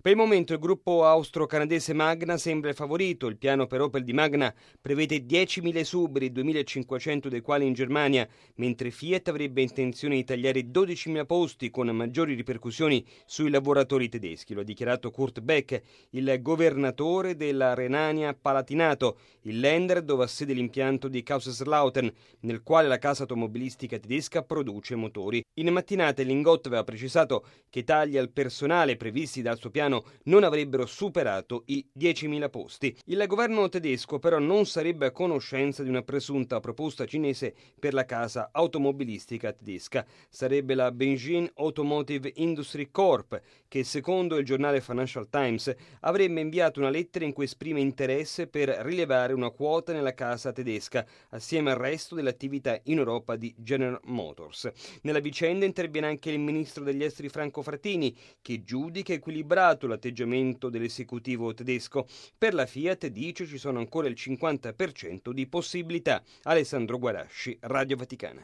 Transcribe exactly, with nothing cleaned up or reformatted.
Per il momento il gruppo austro-canadese Magna sembra il favorito. Il piano per Opel di Magna prevede diecimila esuberi, duemilacinquecento dei quali in Germania, mentre Fiat avrebbe intenzione di tagliare dodicimila posti con maggiori ripercussioni sui lavoratori tedeschi. Lo ha dichiarato Kurt Beck, il governatore della Renania-Palatinato, il Länder dove ha sede l'impianto di Kaiserslautern, nel quale la casa automobilistica tedesca produce motori. In mattinata il Lingotto aveva precisato che i tagli al personale previsti dal suo piano non avrebbero superato i diecimila posti. Il governo tedesco però non sarebbe a conoscenza di una presunta proposta cinese per la casa automobilistica tedesca. Sarebbe la Beijing Automotive Industry Corp che, secondo il giornale Financial Times, avrebbe inviato una lettera in cui esprime interesse per rilevare una quota nella casa tedesca assieme al resto delle attività in Europa di General Motors. Nella vicenda interviene anche il ministro degli esteri Franco Frattini, che giudica equilibrato l'atteggiamento dell'esecutivo tedesco. Per la Fiat, dice, ci sono ancora il cinquanta per cento di possibilità. Alessandro Guarasci, Radio Vaticana.